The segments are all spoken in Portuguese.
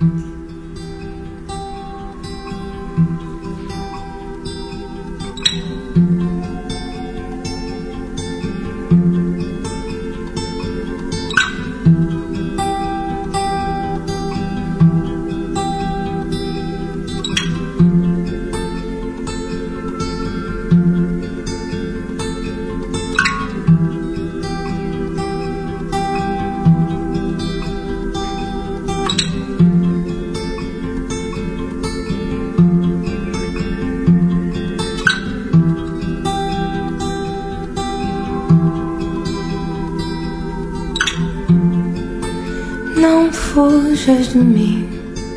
Não fujas de mim,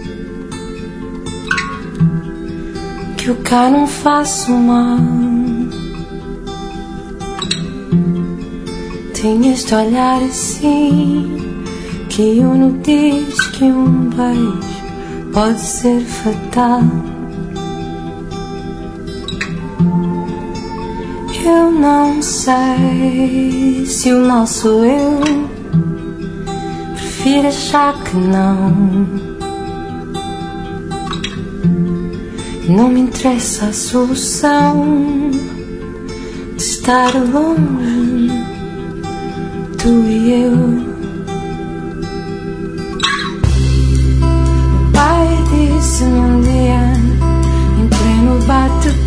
que eu cá não faço mal. Tem este olhar assim que uno diz que um beijo pode ser fatal. Eu não sei se o nosso eu prefiro achar que não. Não me interessa a solução de estar longe, tu e eu. O pai disse-me um dia, em pleno bate